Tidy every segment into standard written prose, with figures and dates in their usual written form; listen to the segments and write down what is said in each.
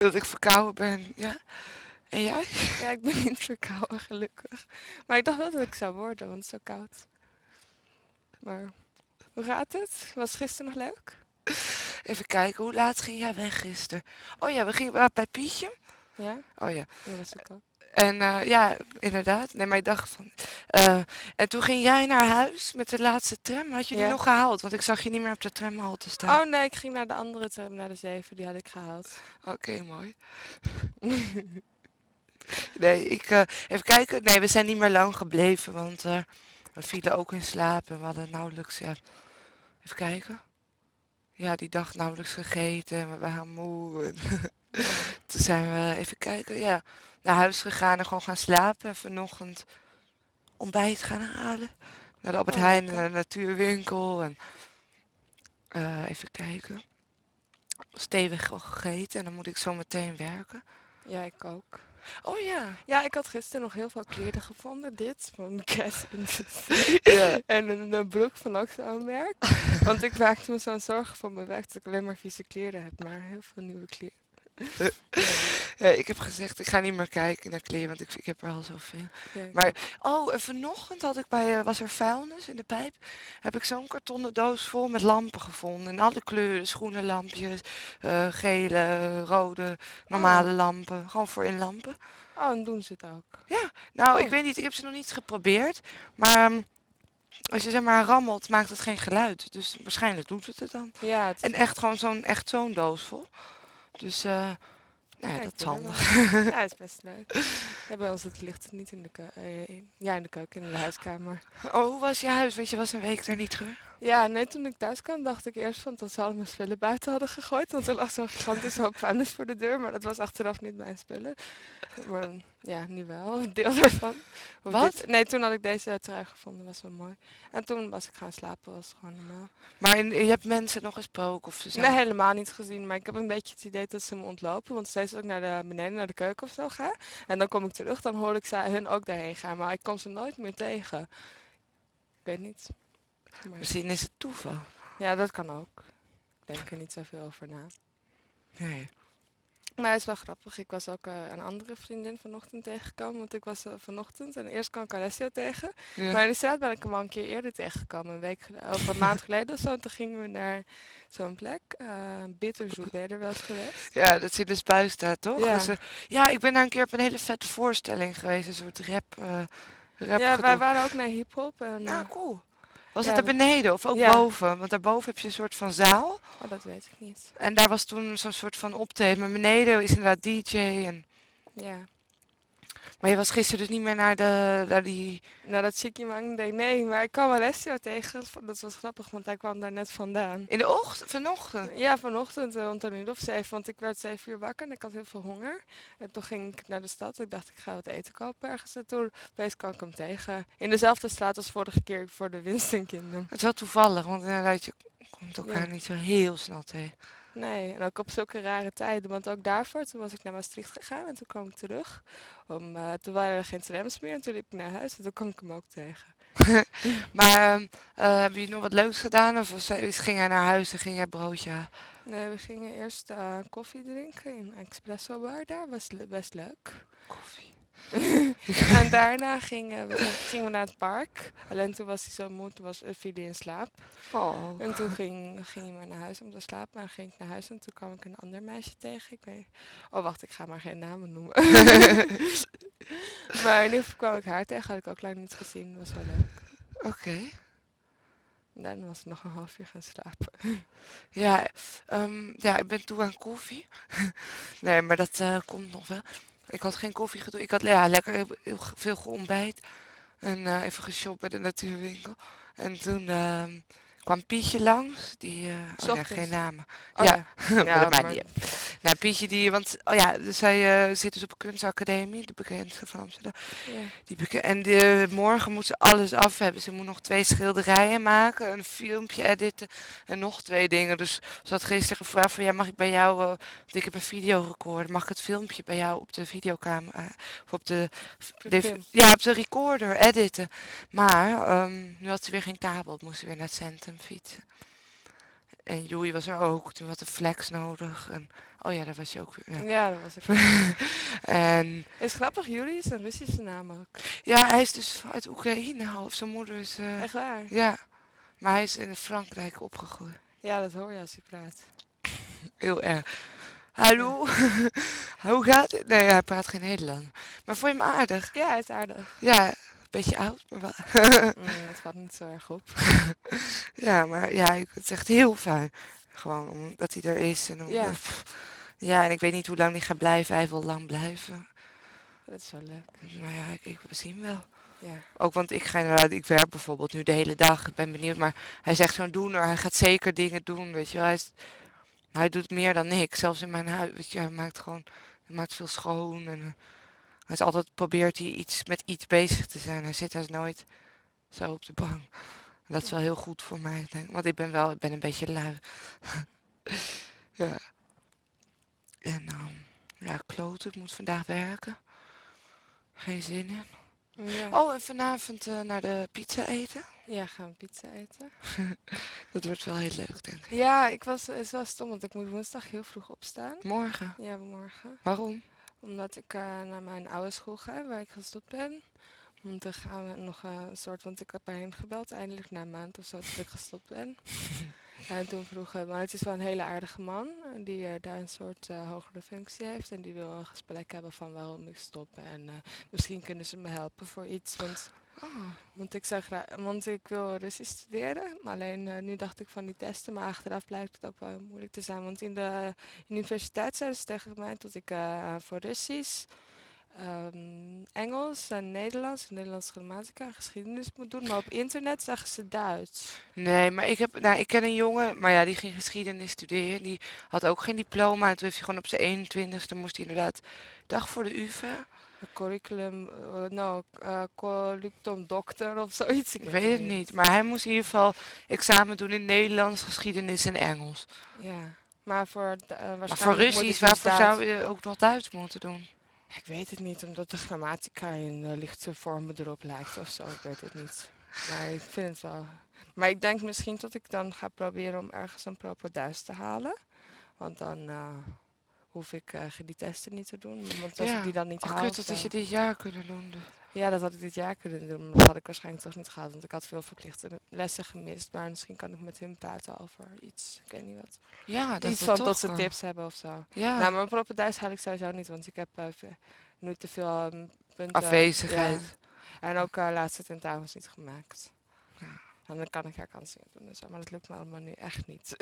Dat ik verkouden ben, ja. En jij? Ja, ik ben niet verkouden, gelukkig. Maar ik dacht wel dat ik zou worden, want het is zo koud. Maar hoe gaat het? Was gisteren nog leuk? Even kijken, hoe laat ging jij weg gisteren? Oh ja, we gingen bij Pietje. Ja? Oh ja. Dat was ik al. En ja, inderdaad. Nee, maar ik dacht van... eh, en toen ging jij naar huis met de laatste tram. Had je die Ja? nog gehaald? Want ik zag je niet meer op de tramhalte staan. Oh nee, ik ging naar de andere tram, naar de 7. Die had ik gehaald. Oké, mooi. Nee, even kijken. Nee, we zijn niet meer lang gebleven, want we vielen ook in slaap en we hadden nauwelijks... Ja, even kijken. Ja, die dag nauwelijks gegeten en we waren moe. En Oh, toen zijn we, even kijken, ja, naar huis gegaan en gewoon gaan slapen. En vanochtend ontbijt gaan halen. Naar de Albert oh Heijn en lekker. naar de natuurwinkel. En even kijken. Stevig al gegeten en dan moet ik zo meteen werken. Ja, ik ook. Oh ja. Ja, ik had gisteren nog heel veel kleren gevonden. Dit van Cat Industry. Ja. En een broek van ook zo'n merk. Want ik maakte me zo'n zorgen voor mijn werk dat ik alleen maar vieze kleren heb. Maar heel veel nieuwe kleren. Ja, Ja, ik heb gezegd, ik ga niet meer kijken naar kleren, want ik heb er al zoveel. ja, ik Maar, ook. oh, en vanochtend had ik was er vuilnis in de pijp, heb ik zo'n kartonnen doos vol met lampen gevonden. In alle kleuren, schoenen lampjes, gele, rode, Oh, normale lampen, gewoon voor in lampen. oh, en doen ze het ook. Ja, nou, ik Oh, weet niet, ik heb ze nog niet geprobeerd, maar als je zeg maar rammelt, maakt het geen geluid. Dus waarschijnlijk doet het dan. ja, het En is echt echt. gewoon zo'n doos vol. Dus, nou ja, Ja, ik dat is wil er wel. handig. Ja, het is best leuk. Ja, bij ons het licht niet in de ja, in de keuken, in de huiskamer. Oh, hoe was je huis? Want je was een week er niet geweest. Ja, nee, toen ik thuis kwam dacht ik eerst van dat ze al mijn spullen buiten hadden gegooid. Want er lag zo'n gigantische hoop vuilnis voor de deur. Maar dat was achteraf niet mijn spullen. Maar ja, nu wel, een deel daarvan. Of dit. Wat? Nee, toen had ik deze trui gevonden, was wel mooi. En toen was ik gaan slapen, was gewoon normaal. Maar je hebt mensen nog gesproken of ze Nee, zijn... helemaal niet gezien. Maar ik heb een beetje het idee dat ze me ontlopen. Want steeds als ik naar de beneden, naar de keuken of zo ga. En dan kom ik terug, dan hoor ik hun ook daarheen gaan. Maar ik kom ze nooit meer tegen. Ik weet niet. Maar Misschien is het toeval. ja, dat kan ook. Ik denk er niet zoveel over na. Nee. Maar het is wel grappig. Ik was ook een andere vriendin vanochtend tegengekomen. Want ik was vanochtend en eerst kwam ik Alessio tegen. Ja. Maar in de straat ben ik hem al een keer eerder tegengekomen. Een week of een maand geleden of zo. En toen gingen we naar zo'n plek. Bitterzoet. Ben je er wel eens geweest? Ja, dat zit dus buis daar, toch? Ja. Ja, ik ben daar een keer op een hele vette voorstelling geweest. Een soort rap Ja, wij gedoe. waren ook naar hiphop. En Nou, cool. Was het ja, daar beneden of ook ja. boven? Want daarboven heb je een soort van zaal. Oh, dat weet ik niet. En daar was toen zo'n soort van optreden. Maar beneden is inderdaad DJ. Ja. Maar je was gisteren dus niet meer naar die... Nou, dat Chickie Mang deed nee. Maar ik kwam Alessio tegen. Dat was grappig, want hij kwam daar net vandaan. In de ochtend, vanochtend. Ja, vanochtend rond een uur of 7, want ik werd 7 uur wakker en ik had heel veel honger. En toen ging ik naar de stad. Ik dacht, ik ga wat eten kopen ergens. En toen opeens kwam ik hem tegen. In dezelfde straat als vorige keer voor de Winston Kingdom. Het is wel toevallig, want inderdaad, je komt elkaar Ja, niet zo heel snel tegen. nee. En ook op zulke rare tijden. Want ook daarvoor, toen was ik naar Maastricht gegaan en toen kwam ik terug. Toen waren er geen trams meer en toen liep ik naar huis en toen kwam ik hem ook tegen. Maar heb je nog wat leuks gedaan? Ging jij naar huis en ging jij broodje halen? Nee, we gingen eerst koffie drinken in een espresso bar daar. Was best leuk. Koffie. En daarna gingen we naar het park. Alleen toen was hij zo moe, toen viel hij in slaap. Oh. En toen ging hij maar naar huis om te slapen. En ging ik naar huis en toen kwam ik een ander meisje tegen. Ik weet... Oh, wacht, ik ga maar geen namen noemen. Maar in ieder geval kwam ik haar tegen. Had ik ook lang niet gezien. Dat was wel leuk. Oké. En daarna was ik nog een half uur gaan slapen. Ja, ja, ik ben toe aan koffie. Nee, maar dat komt nog wel. Ik had geen koffie gedronken. Ik had ja, lekker heel veel geontbijt. En even geshopt bij de natuurwinkel. En toen kwam Pietje langs. Die, S oh ja, geen ochtends. namen. Oh Ja, ja. maar dat Ja, maakt maar... niet uit. Nou, Pietje die, want, oh ja, dus zij zit dus op een kunstacademie, de bekendste van Amsterdam. Ja. Morgen moet ze alles af hebben. Ze moet nog 2 schilderijen maken, een filmpje editen en nog 2 dingen. Dus ze had gisteren gevraagd van, ja, mag ik bij jou, want ik heb een videorecorder, mag ik het filmpje bij jou op de videocamera, of op Film. ja, op de recorder editen. Maar nu had ze weer geen kabel, moest ze weer naar het centrum fietsen. En Joey was er ook. Toen had de flex nodig. En, oh ja, daar was je ook weer. Ja. Ja, dat was ik ook weer. En Is grappig, Juri is een Russische naam ook. ja, hij is dus uit Oekraïne. Of zijn moeder is... Echt waar? ja, maar hij is in Frankrijk opgegroeid. Ja, dat hoor je als je praat. Heel erg. Ja. Hallo? Hoe gaat het? Nee, hij praat geen Nederlands. Maar vond je hem aardig? Ja, hij is aardig. Ja, een beetje oud, maar wel. Het valt niet zo erg op. Ja, maar ja, het is echt heel fijn. Gewoon omdat hij er is. En Ja, ja, en ik weet niet hoe lang hij gaat blijven. Hij wil lang blijven. dat is wel leuk. Maar ja, we zien wel. Ja. Ook want ik ga inderdaad, ik werk bijvoorbeeld nu de hele dag. Ik ben benieuwd, maar hij is echt zo'n doener. Hij gaat zeker dingen doen, weet je wel. Hij doet meer dan ik. Zelfs in mijn huis, weet je, hij maakt veel schoon. En hij is altijd, probeert hij met iets bezig te zijn. Hij zit dus nooit zo op de bank. Dat is wel heel goed voor mij, denk ik. Want ik ben een beetje lui. Ja. En ja, kloten. Ik moet vandaag werken. Geen zin in. Ja. Oh, en vanavond naar de pizza eten. Ja, gaan we pizza eten? Dat wordt wel heel leuk, denk ik. Ja, het is wel stom, want ik moet woensdag heel vroeg opstaan. Morgen. Ja, morgen. Waarom? Omdat ik naar mijn oude school ga, waar ik gestopt ben. Want dan gaan we nog een soort, want ik heb bij hen gebeld, eindelijk na een maand of zo dat ik gestopt ben. En toen vroegen, maar het is wel een hele aardige man, die daar een soort hogere functie heeft. En die wil een gesprek hebben van waarom ik stop. En misschien kunnen ze me helpen voor iets, Oh, want ik wil Russisch studeren. Maar alleen nu dacht ik van die testen, maar achteraf blijkt het ook wel moeilijk te zijn. Want in de universiteit zeiden ze tegen mij dat ik voor Russisch, Engels en Nederlands grammatica en geschiedenis moet doen. Maar op internet zeggen ze Duits. nee, maar ik ken een jongen, maar ja, die ging geschiedenis studeren. Die had ook geen diploma. En toen heeft hij gewoon op zijn 21ste moest hij inderdaad dag voor de UvA. Een curriculum, curriculum doctor of zoiets. Ik Ik weet het weet het niet. niet. Maar hij moest in ieder geval examen doen in Nederlands, geschiedenis en Engels. Ja, maar Maar voor waarschijnlijk moet ik Russisch, dus waarvoor Duits. zou je ook nog Duits moeten doen? Ik weet het niet, omdat de grammatica in lichte vormen erop lijkt of zo. Ik weet het niet. Maar ik vind het wel. Maar ik denk misschien dat ik dan ga proberen om ergens een proper Duits te halen. Want dan hoef ik die testen niet te doen. Want als ik Ja. die dan niet Ach, haal kut, of dat zo. is je dit jaar kunnen doen. Dus. Ja, dat had ik dit jaar kunnen doen. Maar dat had ik waarschijnlijk toch niet gehaald. Want ik had veel verplichte lessen gemist. Maar misschien kan ik met hun praten over iets. Ik weet niet wat. Ja, dat Iets wordt van tot toch. ze tips hebben of zo. Ja, Nou, maar proper Duits haal ik sowieso niet. Want ik heb nu te veel punten. Ja. afwezigheid. En ook laatste tentamens niet gemaakt. En dan kan ik herkansingen doen en zo. Maar dat lukt me allemaal nu echt niet.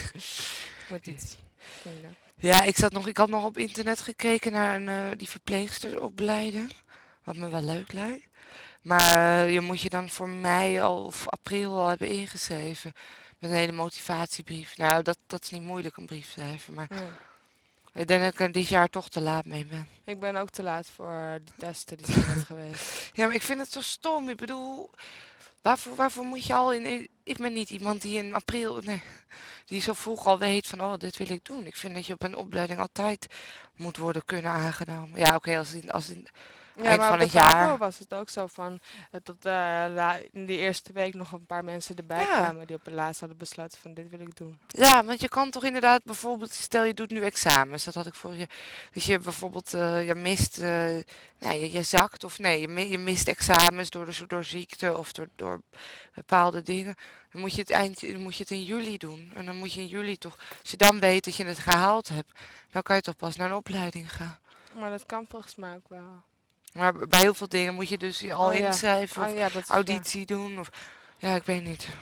Ik moet iets vinden. Ja, ik had nog op internet gekeken naar die verpleegsteropleiding. Wat me wel leuk lijkt. Maar je moet je dan voor mei of april al hebben ingeschreven. Met een hele motivatiebrief. Nou, dat is niet moeilijk, een brief schrijven. Maar Nee. ik denk dat ik er dit jaar toch te laat mee ben. Ik ben ook te laat voor de testen. Die zijn net geweest. Ja, maar ik vind het zo stom. Ik bedoel, waarvoor moet je al in... Ik ben niet iemand die in april... Nee, die zo vroeg al weet van, oh, dit wil ik doen. Ik vind dat je op een opleiding altijd moet worden kunnen aangenomen. Ja, oké, als in Ja, eind maar op van de het VABO jaar. was het ook zo van dat in die eerste week nog een paar mensen erbij Ja, kwamen die op het laatst hadden besloten van dit wil ik doen. ja, want je kan toch inderdaad bijvoorbeeld, stel je doet nu examens, dat had ik vorig jaar. Dus je bijvoorbeeld, je mist, nee, je zakt of nee, je mist examens door ziekte of door bepaalde dingen. Dan moet je het in juli doen. En dan moet je in juli toch, als je dan weet dat je het gehaald hebt, dan kan je toch pas naar een opleiding gaan. Maar dat kan volgens mij ook wel. Maar bij heel veel dingen moet je dus je al Oh ja, inschrijven oh of ja, dat is waar. auditie doen of, ja, ik weet niet.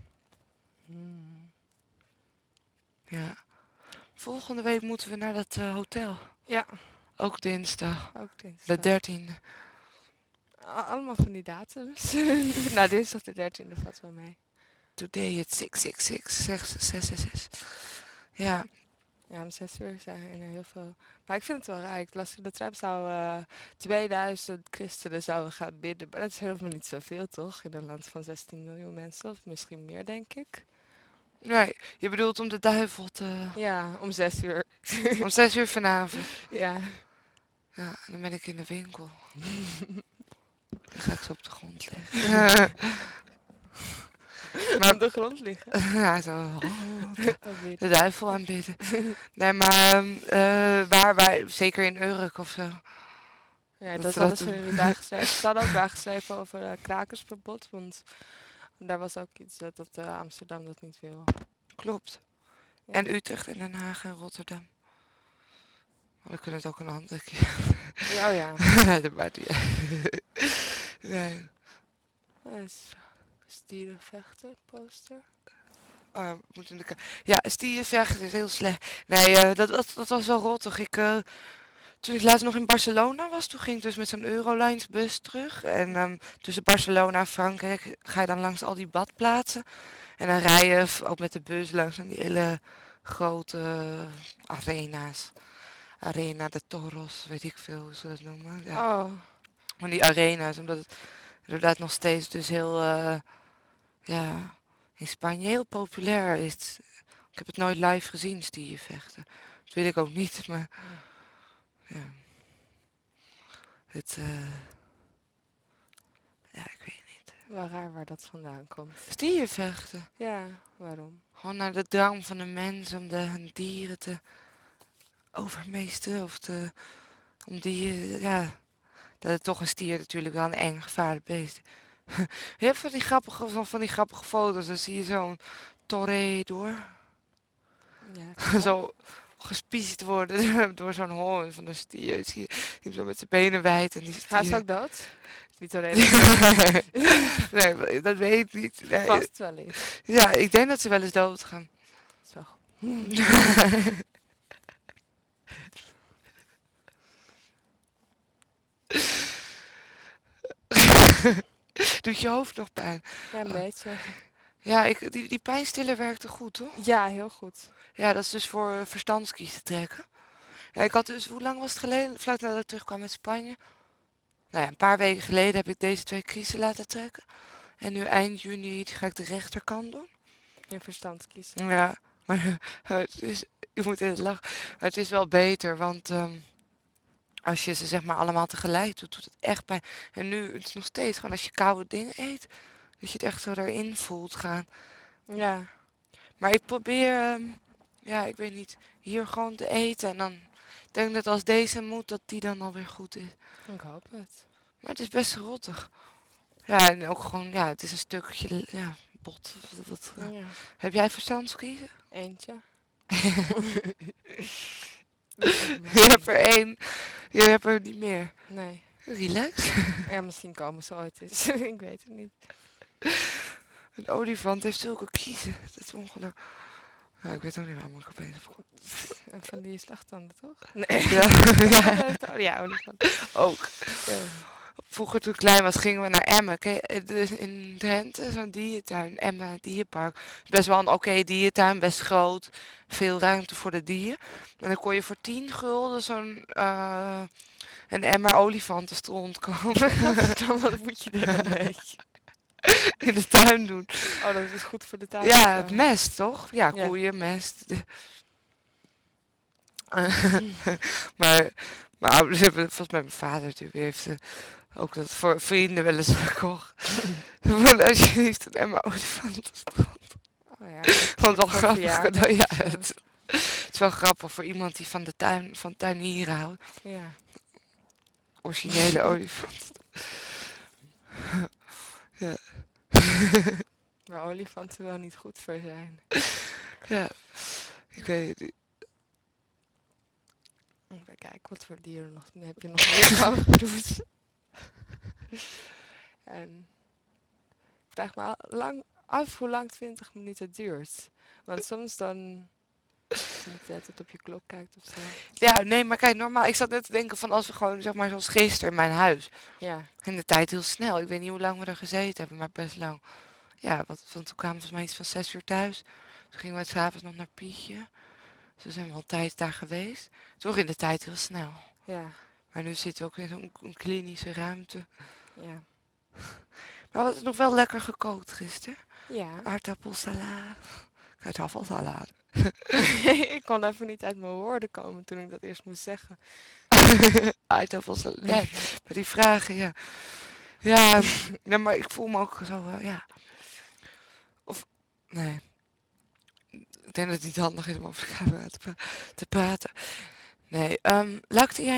Hmm. Ja. Volgende week moeten we naar dat hotel. Ja, Ook dinsdag. ook De dinsdag. 13e. Allemaal van die datums. Nou, dinsdag de 13e valt wel mee. Today at 666. 666. Ja. Ja, om 6 uur zijn er heel veel. Maar ik vind het wel raar. Ik las in de trap zou 2000 christenen zouden gaan bidden. Maar dat is helemaal niet zoveel, toch? In een land van 16 miljoen mensen. Of misschien meer, denk ik. Nee, je bedoelt om de duivel te... Ja, om 6 uur. Om 6 uur vanavond. Ja. Ja, dan ben ik in de winkel. Dan ga ik zo op de grond liggen. Maar Op de grond liggen. ja, zo, Oh, weer. de duivel aanbidden. Nee, maar waar wij, zeker in Urk of zo, Ja, dat dat ze hadden dat ze doen. inderdaad aangeschreven. Ze hadden ook aangeschreven over krakersverbod, want daar was ook iets dat Amsterdam dat niet wil. Klopt. Ja. En Utrecht en Den Haag en Rotterdam. Maar we kunnen het ook een andere keer. Ja, oh ja. Dat maakt niet uit. Nee. Dat is stierenvechten, poster. Oh, we moeten ja, stierenvechten is heel slecht. Nee, dat was wel rottig. Toen ik laatst nog in Barcelona was, toen ging ik dus met zo'n Eurolines bus terug. En tussen Barcelona en Frankrijk ga je dan langs al die badplaatsen. En dan rij je ook met de bus langs van die hele grote arena's. Arena de Toros, weet ik veel hoe ze dat noemen. Ja, Oh, van die arena's, omdat het inderdaad nog steeds dus heel, ja, in Spanje heel populair is. Ik heb het nooit live gezien, stiervechten. Dat wil ik ook niet, maar ja, het, ja, ik weet niet. wel raar waar dat vandaan komt. Stiervechten. Ja, waarom? Gewoon naar de drang van de mens om de dieren te overmeesteren of om die, ja, dat het toch een stier natuurlijk wel een eng gevaarlijk beest is. Je hebt van die grappige foto's, dan zie je zo'n toreador Ja, ken ik. zo gespiesd worden door zo'n hoorn van een stier. Zie je hem zo met zijn benen wijd en die Gaan ze stier. ook dood? Niet alleen maar. Nee, dat weet ik niet. Nee, Vast wel eens. ja, ik denk dat ze wel eens doodgaan. Zo. Doet je hoofd nog pijn? Ja, een Oh. beetje. Ja, die pijnstiller werkte goed, toch? Ja, heel goed. Ja, dat is dus voor verstandskiezen trekken. Ja, ik had dus, hoe lang was het geleden? Vlak nadat ik terugkwam uit Spanje. Nou ja, een paar weken geleden heb ik deze 2 kiezen laten trekken. En nu eind juni ga ik de rechterkant doen. In verstand kiezen. Ja, maar het is, je moet in het lachen. Maar het is wel beter, want als je ze zeg maar allemaal tegelijk doet, doet het echt pijn. En nu, het is nog steeds gewoon als je koude dingen eet, dat je het echt zo erin voelt gaan. Ja, Maar ik probeer, ja, ik weet niet, hier gewoon te eten. En dan ik denk dat als deze moet, dat die dan alweer goed is. ik hoop het. Maar het is best rottig. Ja, en ook gewoon, ja, het is een stukje, ja, bot. Ja, Heb jij verstandskiezen? eentje. Je hebt er 1, je hebt er niet meer. Nee. Relax. Ja, misschien komen ze ooit eens. Ik weet het niet. Een olifant heeft zulke kiezen. Dat is ongelooflijk. Ja, ik weet ook niet waarom ik opeens heb En van die slagtanden, toch? Nee. Ja, ja, Ja, olifant. ook. Ja. Vroeger toen ik klein was, gingen we naar Emmen. Dus in Drenthe, zo'n dierentuin. Emmen Dierpark. Best wel een oké dierentuin, best groot. Veel ruimte voor de dieren. En dan kon je voor 10 gulden zo'n een emmer olifantenstront kopen. Wat moet je er een beetje? In de tuin doen. Oh, dat is goed voor de tuin. Ja, het mest, toch? Ja, Ja. koeien, mest. Maar mijn ouders hebben, volgens mij mijn vader natuurlijk, die heeft ook dat voor vrienden wel eens gekocht. Want als je niet een emmer olifantenstront. Oh ja. Want wel Voor grappig. verjaardag Nou ja, of zo. het is wel grappig voor iemand die van de tuin, van tuinieren houdt. Ja. Originele olifant. Ja. Waar olifanten wel niet goed voor zijn. Ja, ik weet het niet. Even kijken, wat voor dieren nog, heb je nog meer overgedoet? En ik vraag me lang af hoe lang 20 minuten duurt. Want soms dan moet je altijd op je klok kijkt of zo. Ja, nee, maar kijk, normaal. Ik zat net te denken van als we gewoon, zeg maar, zoals gisteren in mijn huis. Ja, In de tijd heel snel. Ik weet niet hoe lang we er gezeten hebben, maar best lang. Ja, want toen kwamen we volgens mij iets van 6 uur thuis. Toen gingen we 's avonds nog naar Pietje. Dus zijn we al een tijd daar geweest. Toch in de tijd heel snel. ja, Maar nu zitten we ook in zo'n klinische ruimte. ja. Maar we hadden nog wel lekker gekookt gisteren. Ja. Aardappelsalade. Aardappelsalade. Ik kon even niet uit mijn woorden komen toen ik dat eerst moest zeggen. Aardappelsalade. Ja, maar die vragen, ja. Ja, ja, maar ik voel me ook zo, ja. Nee, ik denk dat het niet handig is om over de camera te praten. Nee, laat ik